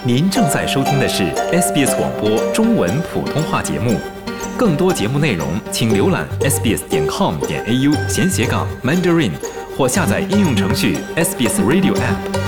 您正在收听的是 SBS 广播中文普通话节目。更多节目内容，请浏览 sbs.com.au/Mandarin 或下载应用程序 SBS Radio App。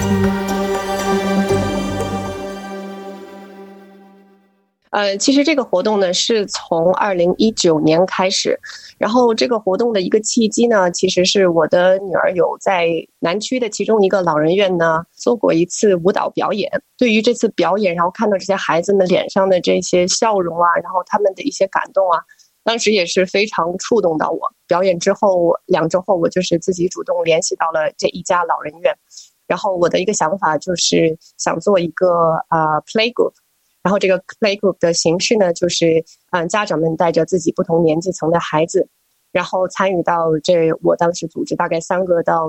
其实这个活动呢是从2019年开始，然后这个活动的一个契机呢，其实是我的女儿有在南区的其中一个老人院呢做过一次舞蹈表演。对于这次表演，然后看到这些孩子们脸上的这些笑容啊，然后他们的一些感动啊，当时也是非常触动到我。表演之后2周后，我就是自己主动联系到了这一家老人院，然后我的一个想法就是想做一个play group。然后这个 play group 的形式呢，就是家长们带着自己不同年纪层的孩子，然后参与到我当时组织大概3到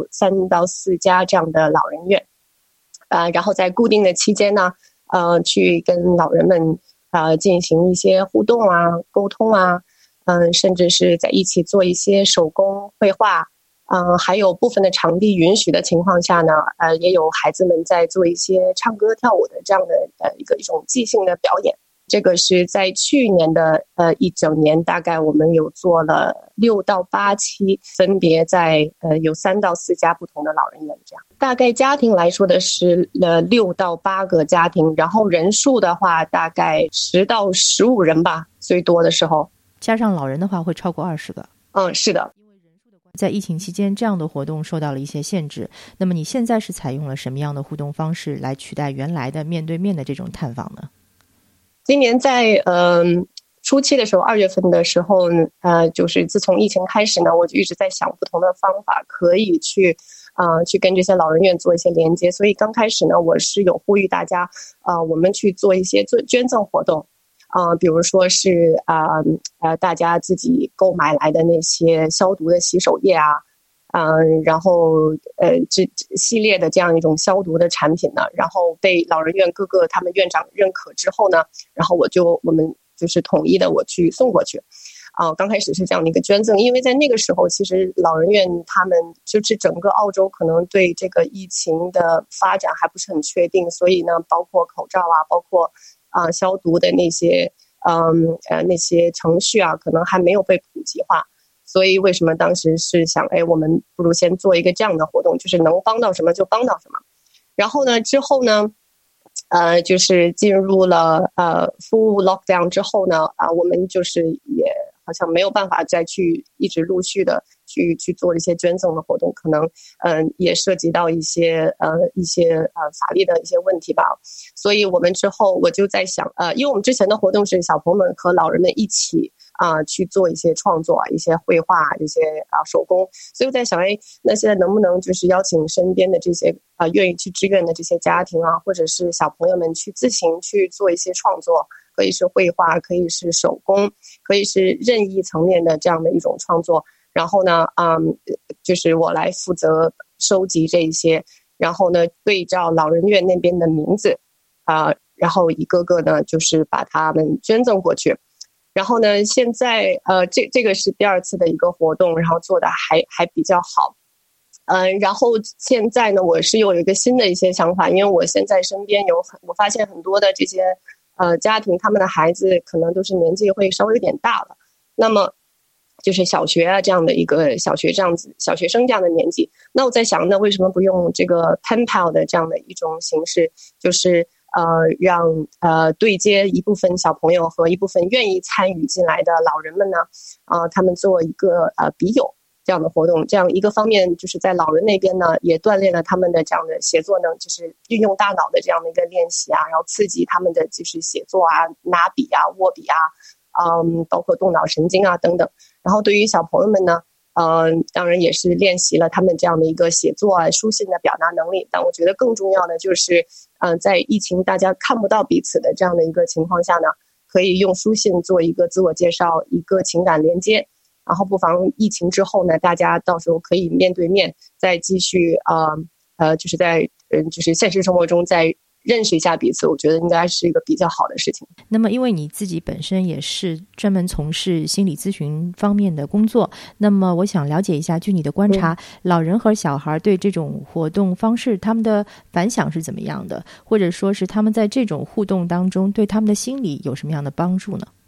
4家这样的老人院，然后在固定的期间呢，去跟老人们进行一些互动啊、沟通啊，甚至是在一起做一些手工绘画。还有部分的场地允许的情况下呢，也有孩子们在做一些唱歌跳舞的这样的一种即兴的表演。这个是在去年的一整年，大概我们有做了6到8期，分别在有3到4家不同的老人院这样。大概家庭来说的是6到8个家庭，然后人数的话大概10到15人吧，最多的时候。 加上老人的话会超过20个。 是的。 在疫情期间，这样的活动受到了一些限制。那么你现在是采用了什么样的互动方式来取代原来的面对面的这种探访呢？ 今年在初期的时候，2月份的时候，就是自从疫情开始呢，我就一直在想不同的方法可以去跟这些老人院做一些连接。所以刚开始呢，我是有呼吁大家我们去做一些捐赠活动。比如说是大家自己购买来的那些消毒的洗手液啊，然后这系列的这样一种消毒的产品呢，然后被老人院各个他们院长认可之后呢，然后我们就是统一的我去送过去。刚开始是这样的一个捐赠，因为在那个时候其实老人院他们就是整个澳洲可能对这个疫情的发展还不是很确定，所以呢包括口罩啊，包括消毒的那些程序啊，可能还没有被普及化。所以为什么当时是想我们不如先做一个这样的活动，就是能帮到什么就帮到什么。然后呢之后呢就是进入了full lockdown 之后呢我们就是也好像没有办法再去一直陆续的去做一些捐赠的活动，可能也涉及到一些法律的一些问题吧。所以我们之后我就在想因为我们之前的活动是小朋友们和老人们一起去做一些创作一些绘画一些手工，所以我在想那现在能不能就是邀请身边的这些愿意去志愿的这些家庭或者是小朋友们去自行去做一些创作，可以是绘画，可以是手工，可以是任意层面的这样的一种创作。然后呢就是我来负责收集这一些，然后呢对照老人院那边的名字然后一个个呢就是把他们捐赠过去。然后呢现在这个是第2次的一个活动，然后做的还比较好。然后现在呢我是有一个新的一些想法，因为我现在身边我发现很多的这些家庭他们的孩子可能都是年纪会稍微有点大了，那么就是小学这样的一个小学生这样的年纪。那我在想那为什么不用这个 pen pal 的这样的一种形式，就是让对接一部分小朋友和一部分愿意参与进来的老人们呢他们做一个笔友这样的活动。这样一个方面就是在老人那边呢也锻炼了他们的这样的写作呢，就是运用大脑的这样的一个练习然后刺激他们的就是写作拿笔握笔包括动脑神经等等。然后对于小朋友们呢当然也是练习了他们这样的一个写作书信的表达能力。但我觉得更重要的就是在疫情大家看不到彼此的这样的一个情况下呢，可以用书信做一个自我介绍，一个情感连接。然后不妨疫情之后呢，大家到时候可以面对面再继续就是在就是现实生活中再认识一下彼此，我觉得应该是一个比较好的事情。 那么因为你自己本身也是专门从事心理咨询方面的工作，那么我想了解一下，据你的观察，老人和小孩对这种活动方式他们的反响是怎么样的，或者说是他们在这种互动当中对他们的心理有什么样的帮助呢？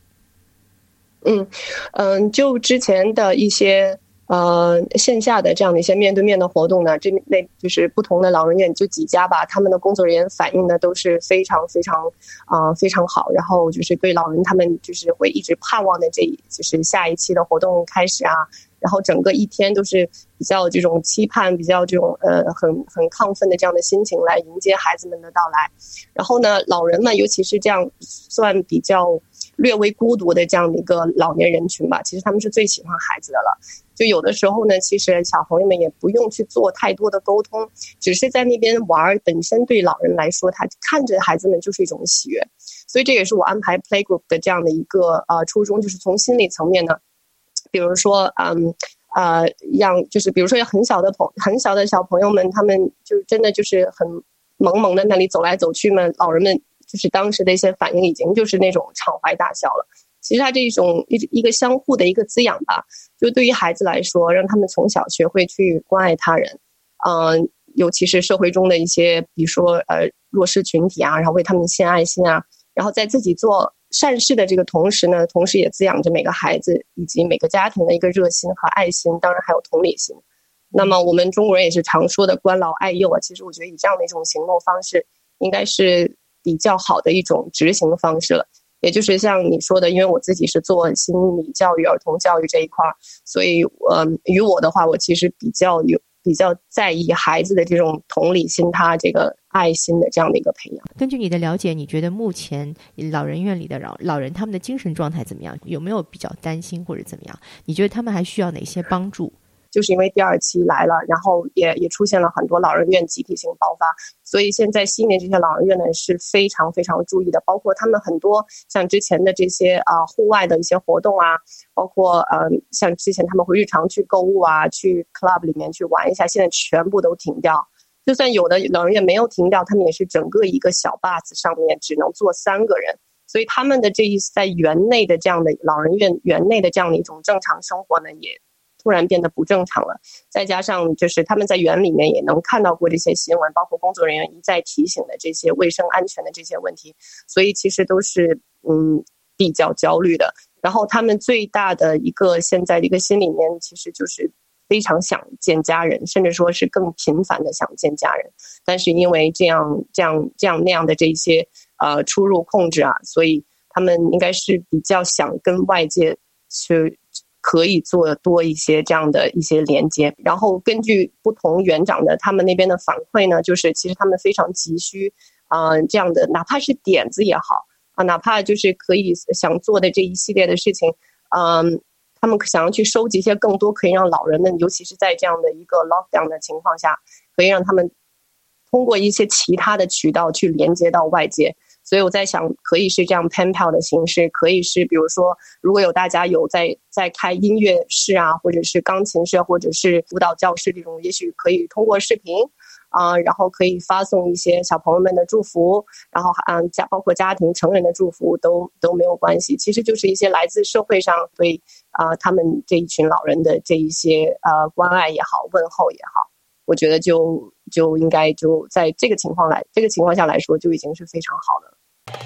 就之前的一些线下的这样的一些面对面的活动呢，就是不同的老人院就几家吧，他们的工作人员反映的都是非常非常非常好，然后就是对老人他们就是会一直盼望的就是下一期的活动开始啊，然后整个一天都是比较这种期盼，比较这种很亢奋的这样的心情来迎接孩子们的到来。然后呢，老人们尤其是这样算比较略微孤独的这样的一个老年人群吧，其实他们是最喜欢孩子的了。就有的时候呢，其实小朋友们也不用去做太多的沟通，只是在那边玩，本身对老人来说，他看着孩子们就是一种喜悦。所以这也是我安排 playgroup 的这样的一个初衷，就是从心理层面呢，比如说就是比如说很小的小朋友们，他们就真的就是很萌萌的那里走来走去嘛，老人们就是当时的一些反应已经就是那种畅怀大笑了。其实它这种一个相互的一个滋养吧，就对于孩子来说，让他们从小学会去关爱他人，尤其是社会中的一些，比如说弱势群体啊，然后为他们献爱心啊，然后在自己做善事的这个同时呢，同时也滋养着每个孩子以及每个家庭的一个热心和爱心，当然还有同理心。那么我们中国人也是常说的关老爱幼啊，其实我觉得以这样的一种行动方式，应该是比较好的一种执行方式了。也就是像你说的，因为我自己是做心理教育、儿童教育这一块，所以于我的话，我其实比较在意孩子的这种同理心，他这个爱心的这样的一个培养。 根据你的了解，你觉得目前老人院里的老人他们的精神状态怎么样？有没有比较担心或者怎么样？你觉得他们还需要哪些帮助？ 就是因为第二期来了，然后也出现了很多老人院集体性爆发，所以现在悉尼这些老人院呢是非常非常注意的，包括他们很多像之前的这些户外的一些活动啊，包括像之前他们会日常去购物啊，去 club 里面去玩一下，现在全部都停掉。就算有的老人院没有停掉，他们也是整个一个小 bus 上面只能坐3个人，所以他们的这一在园内的这样的老人院园内的这样的一种正常生活呢，也突然变得不正常了。再加上就是他们在园里面也能看到过这些新闻，包括工作人员一再提醒的这些卫生安全的这些问题，所以其实都是比较焦虑的。然后他们最大的一个现在的一个心里面其实就是非常想见家人，甚至说是更频繁的想见家人，但是因为这样那样的这些出入控制啊，所以他们应该是比较想跟外界去可以做多一些这样的一些连接。然后根据不同园长的他们那边的反馈呢，就是其实他们非常急需这样的哪怕是点子也好哪怕就是可以想做的这一系列的事情他们想要去收集一些更多可以让老人们，尤其是在这样的一个 lockdown 的情况下，可以让他们通过一些其他的渠道去连接到外界。所以我在想，可以是这样 pen pal 的形式，可以是比如说如果有大家有在开音乐室啊，或者是钢琴室或者是舞蹈教室这种，也许可以通过视频然后可以发送一些小朋友们的祝福，然后包括家庭成人的祝福都没有关系。其实就是一些来自社会上对他们这一群老人的这一些关爱也好，问候也好，我觉得就应该就在这个情况下来说就已经是非常好的。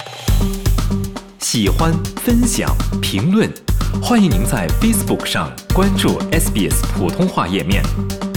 喜欢、分享、评论，欢迎您在 Facebook 上关注 SBS 普通话页面。